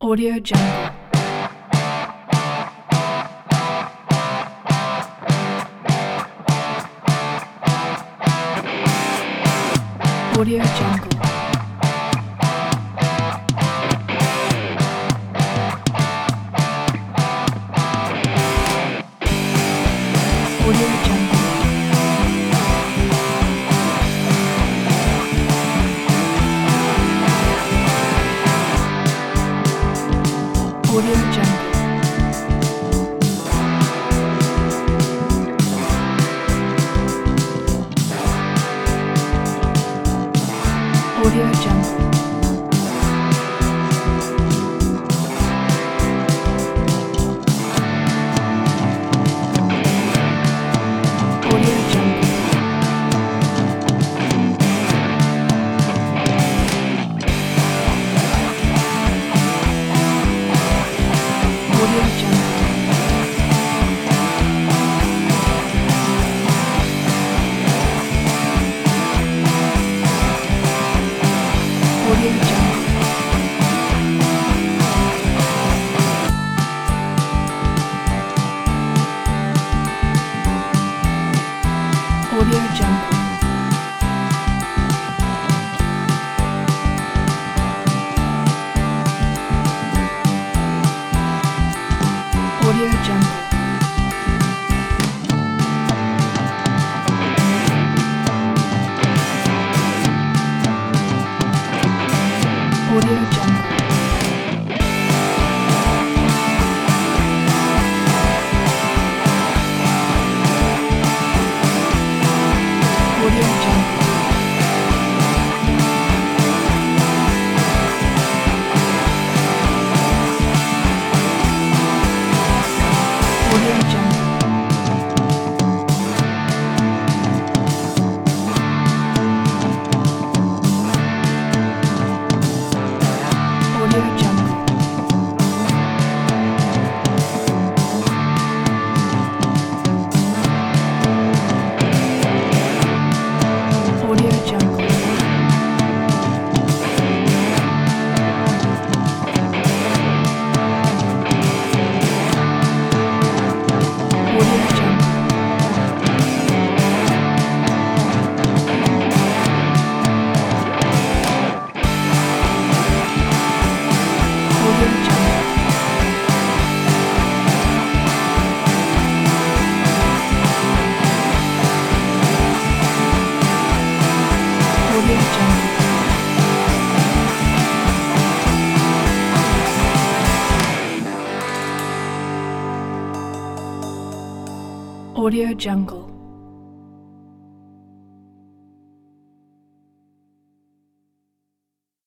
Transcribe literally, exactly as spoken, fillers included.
Audio Jungle. Audio Jungle. Audio Jungle. Audio Jungle. Audio Jungle. Audio Jungle. Audio Jungle. Audio Jungle. Audio Jungle. Audio Jungle. Audio Jungle. Audio Jungle. Audio Jungle. Audio Jungle. Audio Jungle. Audio Jungle. Audio Jungle. Audio Jungle. Audio Jungle.